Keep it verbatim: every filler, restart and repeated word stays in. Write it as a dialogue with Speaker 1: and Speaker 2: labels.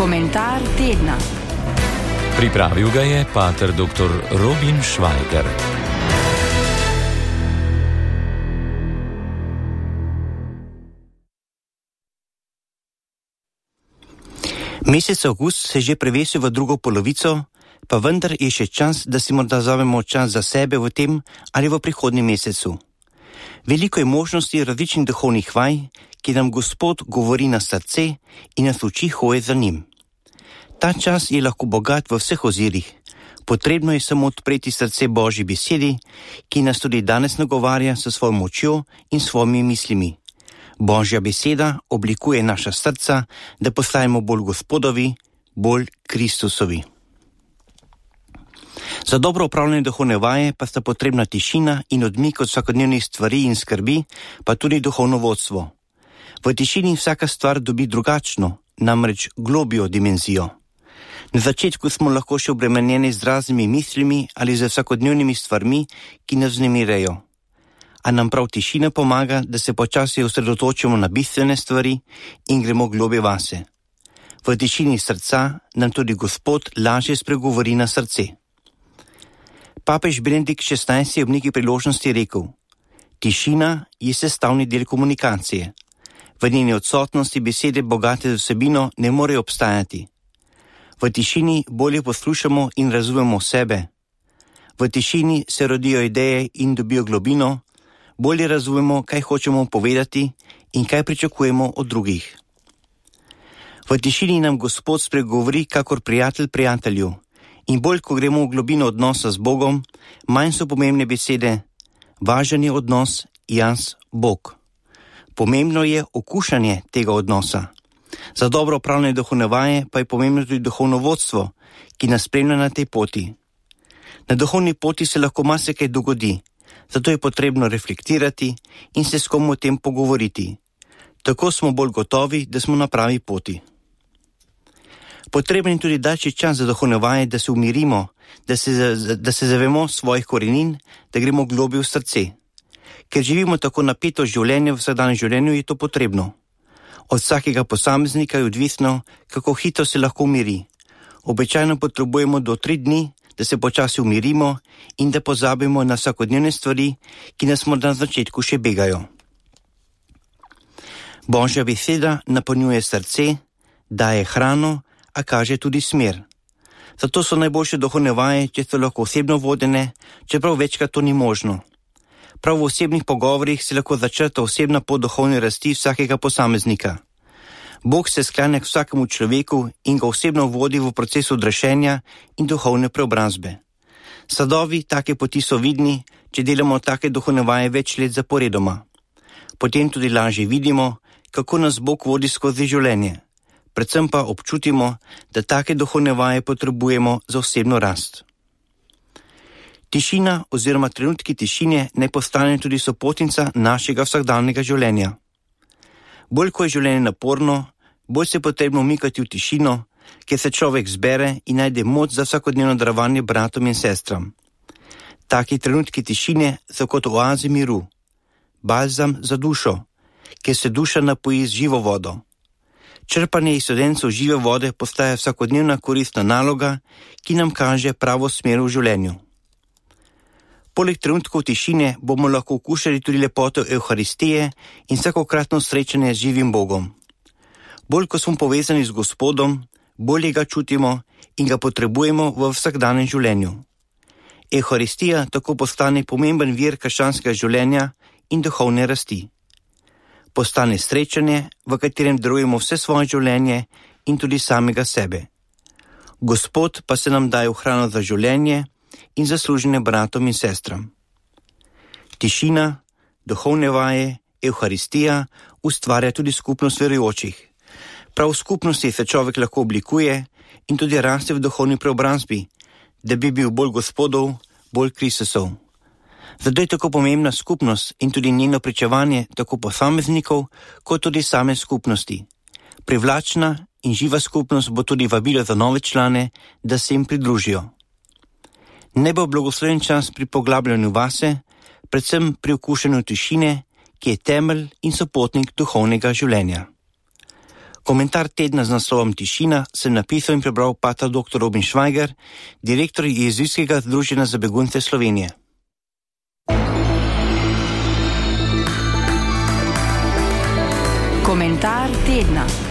Speaker 1: Komentar tedna.
Speaker 2: Pripravil ga je pater doktor Robin Švajger.
Speaker 3: Mesec avgust se že prevesil v drugo polovico, pa vendar je še čas, da si morda vzamemo čas za sebe v tem ali v prihodnjem mesecu. Veliko je možnosti različnih duhovnih vaj, ki nam Gospod govori na srce in nas uči hoje za njim. Ta čas je lahko bogat v vseh ozirih. Potrebno je samo odpreti srce Božji besedi, ki nas tudi danes nagovarja s svojo močjo in svojimi mislimi. Božja beseda oblikuje naša srca, da postajamo bolj Gospodovi, bolj Kristusovi. Za dobro upravljanje duhovne vaje pa sta potrebna tišina in odmik od vsakodnevnih stvari in skrbi, pa tudi duhovno vodstvo. V tišini vsaka stvar dobi drugačno, namreč globjo dimenzijo. Na začetku smo lahko še obremenjeni z raznimi mislimi ali z vsakodnevnimi stvarmi, ki nas vznemirajo. A nam prav tišina pomaga, da se počasi osredotočimo na bistvene stvari in gremo globje vase. V tišini srca nam tudi Gospod lažje spregovori na srce. Papež Benedikt šestnajsti je ob neki priložnosti rekel: tišina je sestavni del komunikacije. V njeni odsotnosti besede bogate z vsebino ne morejo obstajati. V tišini bolje poslušamo in razumemo sebe. V tišini se rodijo ideje in dobijo globino, bolje razumemo, kaj hočemo povedati in kaj pričakujemo od drugih. V tišini nam Gospod spregovori kakor prijatelj prijatelju in bolj, ko gremo v globino odnosa z Bogom, manj so pomembne besede, važen je odnos jaz, Bog. Pomembno je okušanje tega odnosa. Za dobro upravljanje duhovne vaje pa je pomembno tudi duhovno vodstvo, ki nas spremlja na tej poti. Na duhovni poti se lahko marsikaj dogodi, zato je potrebno reflektirati in se s kom o tem pogovoriti. Tako smo bolj gotovi, da smo na pravi poti. Potreben je tudi daljši čas za duhovne vaje, da se umirimo, da se, da se zavemo svojih korenin, da gremo globje v srce. Ker živimo tako napeto življenje v vsakdanjem življenju, je to potrebno. Od vsakega posameznika je odvisno, kako hitro se lahko umiri. Običajno potrebujemo do tri dni, da se počasi umirimo in da pozabimo na vsakodnevne stvari, ki nas morda na začetku še begajo. Božja beseda napolnjuje srce, daje hrano, a kaže tudi smer. Zato so najboljše duhovne vaje, če so lahko osebno vodene, čeprav večkrat to ni možno. Prav v osebnih pogovorih se lahko začrta osebna pot duhovne rasti vsakega posameznika. Bog se sklanja k vsakemu človeku in ga osebno vodi v procesu odrešenja in duhovne preobrazbe. Sadovi take poti so vidni, če delamo take duhovne vaje več let zaporedoma. Potem tudi lažje vidimo, kako nas Bog vodi skozi življenje. Predvsem pa občutimo, da take duhovne vaje potrebujemo za osebno rast. Tišina oziroma trenutki tišine naj postane tudi sopotnica našega vsakdanjega življenja. Bolj ko je življenje naporno, bolj se je potrebno umikati v tišino, kjer se človek zbere in najde moč za vsakodnevno darovanje bratom in sestram. Taki trenutki tišine so kot oaze miru, balzam za dušo, kjer se duša napoji z živo vodo. Črpanje iz studencov žive vode postaja vsakodnevna koristna naloga, ki nam kaže pravo smer v življenju. Poleg trenutkov tišine bomo lahko okušali tudi lepoto Evharistije in vsakokratno srečanje z živim Bogom. Bolj ko smo povezani z Gospodom, bolje ga čutimo in ga potrebujemo v vsakdanjem življenju. Evharistija tako postane pomemben vir krščanskega življenja in duhovne rasti. Postane srečanje, v katerem darujemo vse svoje življenje in tudi samega sebe. Gospod pa se nam daje v hrano za življenje in za služenje bratom in sestram. Tišina, duhovne vaje, Evharistija ustvarja tudi skupnost verujočih. Prav v skupnosti se človek lahko oblikuje in tudi raste v duhovni preobrazbi, da bi bil bolj Gospodov, bolj Kristusov. Zato je tako pomembna skupnost in tudi njeno pričevanje tako posameznikov, kot tudi same skupnosti. Privlačna in živa skupnost bo tudi vabilo za nove člane, da se jim pridružijo. Ne bo blagosloven čas pri poglabljanju vase, predvsem pri okušanju tišine, ki je temelj in sopotnik duhovnega življenja. Komentar tedna z naslovom Tišina sem napisal in prebral pater doktor Robin Švajger, direktor Jezijskega združenja za begunce Slovenije.
Speaker 1: Komentar tedna.